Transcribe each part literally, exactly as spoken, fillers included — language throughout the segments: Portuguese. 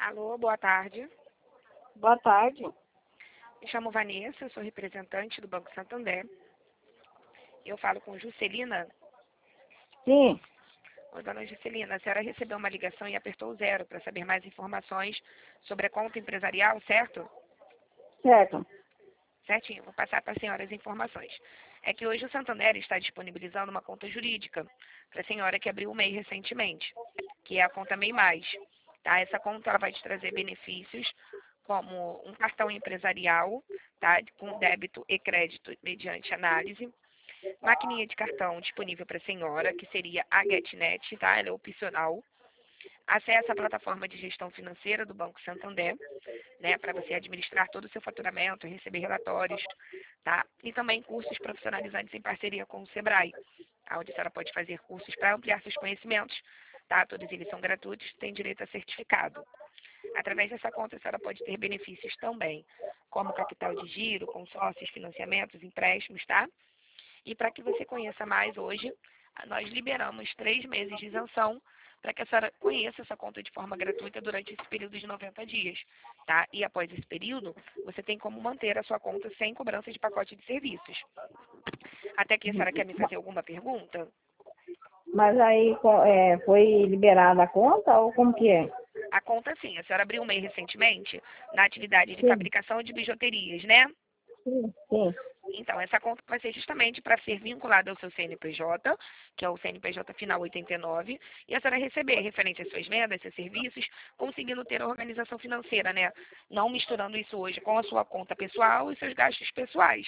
Alô, boa tarde. Boa tarde. Me chamo Vanessa, sou representante do Banco Santander. Eu falo com Juscelina. Sim, Oi, dona Juscelina, a senhora recebeu uma ligação e apertou o zero para saber mais informações sobre a conta empresarial, certo? certo. Certinho, vou passar para a senhora as informações. É que hoje o Santander está disponibilizando uma conta jurídica para a senhora que abriu o M E I recentemente, que é a conta M E I Mais. Tá? Essa conta ela vai te trazer benefícios como um cartão empresarial, tá? Com débito e crédito mediante análise, maquininha de cartão disponível para a senhora, que seria a GetNet, tá? Ela é opcional. Acesso à plataforma de gestão financeira do Banco Santander, né, para você administrar todo o seu faturamento, receber relatórios, tá? E também cursos profissionalizantes em parceria com o Sebrae, onde a senhora pode fazer cursos para ampliar seus conhecimentos, tá? Todos eles são gratuitos, tem direito a certificado. Através dessa conta, a senhora pode ter benefícios também, como capital de giro, consórcios, financiamentos, empréstimos, tá? E para que você conheça mais hoje, nós liberamos três meses de isenção para que a senhora conheça essa conta de forma gratuita durante esse período de noventa dias, tá? E após esse período, você tem como manter a sua conta sem cobrança de pacote de serviços. Até aqui, a senhora quer me fazer alguma pergunta? Mas aí co- é, foi liberada a conta ou como que é? A conta, sim, a senhora abriu um M E I recentemente na atividade de Sim, fabricação de bijuterias, né? sim, sim. Então, essa conta vai ser justamente para ser vinculada ao seu C N P J, que é o C N P J final oitenta e nove, e a senhora receber referente às suas vendas, seus serviços, conseguindo ter a organização financeira, né? Não misturando isso hoje com a sua conta pessoal e seus gastos pessoais.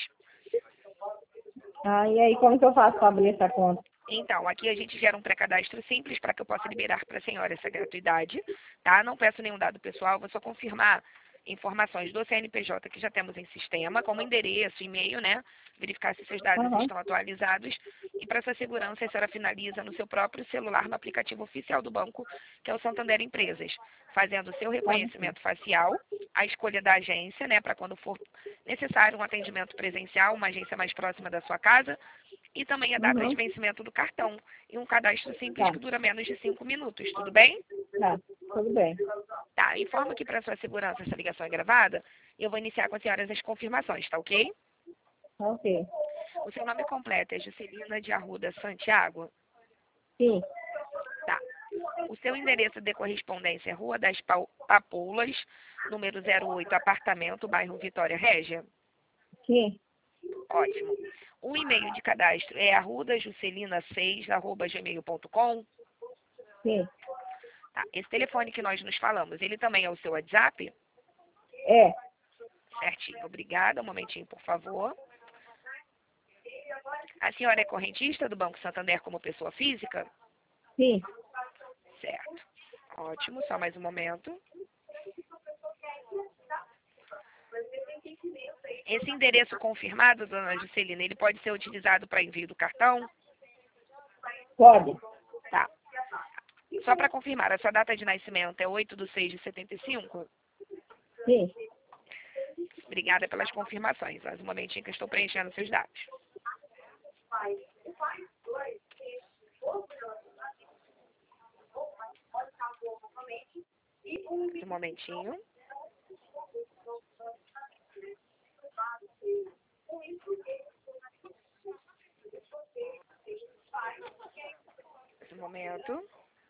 Ah, e aí como que eu faço para abrir essa conta? Então, aqui a gente gera um pré-cadastro simples para que eu possa liberar para a senhora essa gratuidade, tá? Não peço nenhum dado pessoal, vou só confirmar informações do C N P J que já temos em sistema, como endereço, e-mail, né? Verificar se seus dados Aham. estão atualizados. E para sua segurança, a senhora finaliza no seu próprio celular, no aplicativo oficial do banco, que é o Santander Empresas, fazendo o seu Pode ser. reconhecimento facial, a escolha da agência, né? Para quando for necessário um atendimento presencial, uma agência mais próxima da sua casa, e também a data de Uhum. vencimento do cartão. E um cadastro simples Tá, que dura menos de cinco minutos, tudo bem? tá, tudo bem. Tá, informo que para sua segurança essa ligação é gravada. Eu vou iniciar com a senhora as confirmações, tá ok? Ok. O seu nome completo é Juscelina de Arruda Santiago? Sim, Tá. O seu endereço de correspondência é Rua das Pau- Papoulas, número zero oito, apartamento, bairro Vitória Régia? sim, Ótimo. O e-mail de cadastro é arrudajucelina seis arroba gmail ponto com? sim. Tá. Esse telefone que nós nos falamos, ele também é o seu WhatsApp? É, Certinho. Obrigada. Um momentinho, por favor. A senhora é correntista do Banco Santander como pessoa física? sim. Certo. Ótimo. Só mais um momento. Esse endereço confirmado, dona Juscelina, ele pode ser utilizado para envio do cartão? Pode. Tá. Só para confirmar, a sua data de nascimento é oito de seis de setenta e cinco? Sim. Obrigada pelas confirmações. Mais um momentinho que eu estou preenchendo seus dados. Um momentinho. Um momento.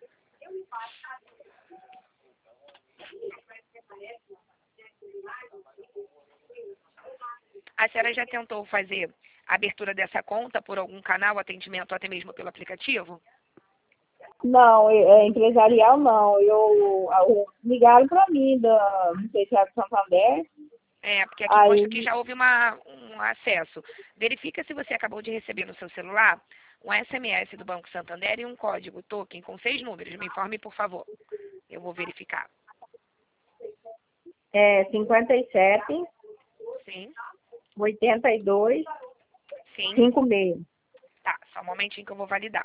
A senhora já tentou fazer a abertura dessa conta por algum canal, atendimento, ou até mesmo pelo aplicativo? Não, é, é empresarial não. Eu, eu ligaram para mim da, não sei se é do Santander. É, porque aqui consta que Aí, já houve uma, um acesso. Verifica se você acabou de receber no seu celular um S M S do Banco Santander e um código token com seis números. Me informe, por favor. Eu vou verificar. é cinquenta e sete, Sim, oitenta e dois, sim. cinquenta e seis. Tá, só um momentinho que eu vou validar.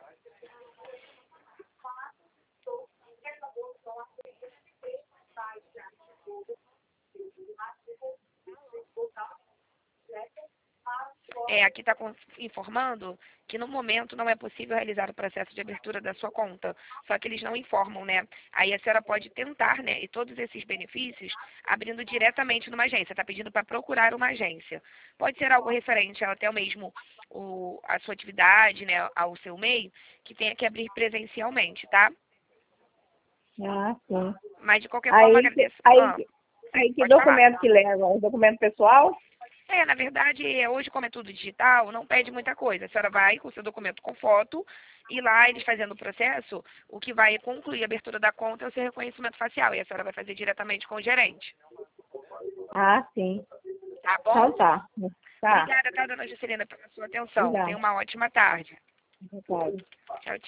é, aqui está informando que no momento não é possível realizar o processo de abertura da sua conta, só que eles não informam, né? Aí a senhora pode tentar, né, e todos esses benefícios abrindo diretamente numa agência, está pedindo para procurar uma agência. Pode ser algo referente até mesmo o, a sua atividade, né, ao seu meio, que tenha que abrir presencialmente, tá? Ah, sim. Mas de qualquer forma, Aí, agradeço. aí, Ah, aí que pode falar. documento que leva? O documento pessoal? É, na verdade, hoje, como é tudo digital, não pede muita coisa. A senhora vai com o seu documento com foto e lá eles fazendo o processo, o que vai concluir a abertura da conta é o seu reconhecimento facial. E a senhora vai fazer diretamente com o gerente. Ah, sim. Tá bom? Então tá. Tá. Obrigada, tá, dona Juscelina, pela sua atenção. Tenha Obrigada. uma ótima tarde. Obrigada. Tchau, tchau.